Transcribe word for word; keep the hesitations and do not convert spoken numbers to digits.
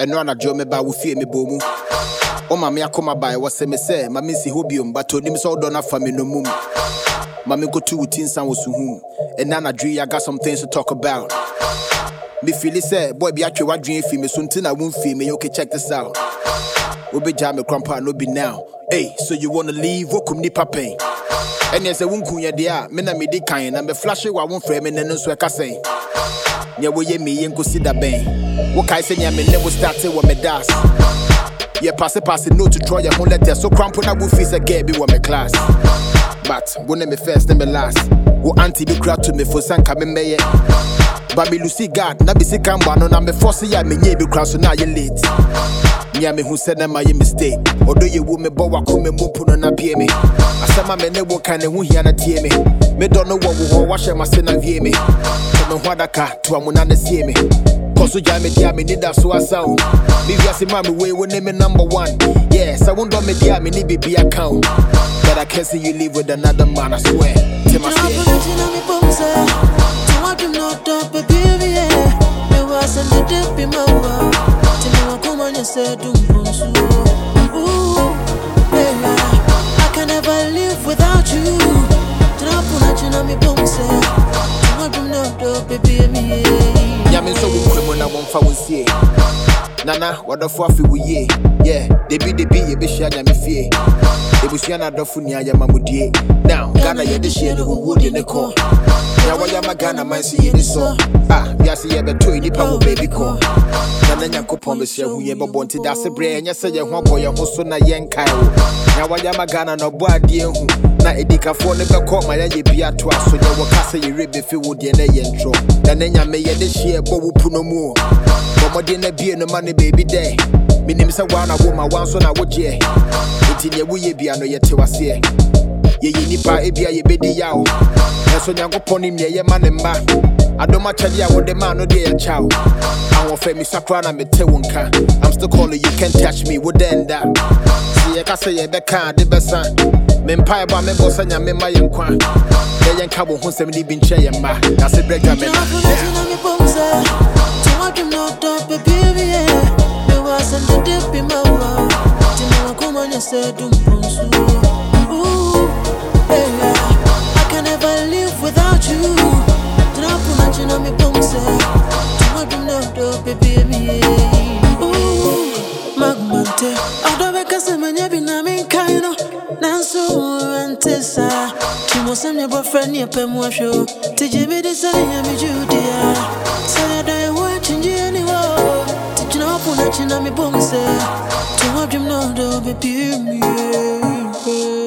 no anadwo me ba wo fie me bomu. O ma me akoma bai wo se me se ma me si hobium but onim so do na fa me no mum. Ma me go to wutin san wo suhum. And na anadwo I got some things to talk about. Me feel it say boy be atwe wadwen fi me so ntina won fi me okay check this out. Obe jam me grandpa no be now. Hey, so you wanna leave wokum nipa pain. And yes, I won't kun ya dia, me na me di kan na me flash wa won frame me no so e ka say. Nya wo ye me yen go see da ben. Wo kai say nya me never started with me das. Yeah, pass it pass it no to draw your whole letter so cramp na wo face again be with me class. But when me first and me last. Wo auntie be crowd to me for sanka me meye. But me Lucy God, na be sick and no na me force ya me nye be crowd so now you late. Me me who said my mistake. Although you wo me bo wa ko me mopu no na pie me. Asama me ne wo kan ne hu hia na tie me. Me don't know what wo wa hye ma se na vie me. So me hwadaka to amuna na sie me. Cause ya me dia me need that so asound. Me via se ma me we wo ne me number one. Yes, I won't do me dia me need be account. But I can't see you live with another man, I swear. Tim I said, I can never live without you. Yamin so we criminal one for one see. Nana, what the fuck we ye? Yeah, they be the be a bishop and me fear. They was yana dofunia yamamudi. Now, Ghana ya this year who would in the core. Now, why am I Ghana man see this so? Ah, yes, you ever told the power baby call. Nana promise you who you ever wanted that's a brain, and you say you want boy, also na yen Kyle. Now, why am I Ghana no boy, dear who? Na edika for never call my ye be at twice, so you will cast a rib if you would yen intro. Then you may this year, but we put no more. But my dinner be no money baby day. Me name is a one, a woman, once on a wood ye. It's in your way be no yet to us here. Ye nipa ebia ye bedi yawo. Enso nyankopon im ye man mba. Adoma chadi awo de man no de ya chow. Anwo fe mi sakra na me te wonka. I'm still calling you can't touch me with enda. See ye ka say ye be ka de besa. Me mpa ba me bossa nya me ma ye nkwa. Ye yen ka bo ho sem ni bi nche ye mba. Na se brega me na. Said, I can never live without you. Magmante, Adobeka Manyabi Kaino, Nanso and Tessa. She was a boyfriend near Pemuasho. Tijimi design me Judia. Say I watching you anymore. Did you know Punachinami Bonse? To have him know, baby.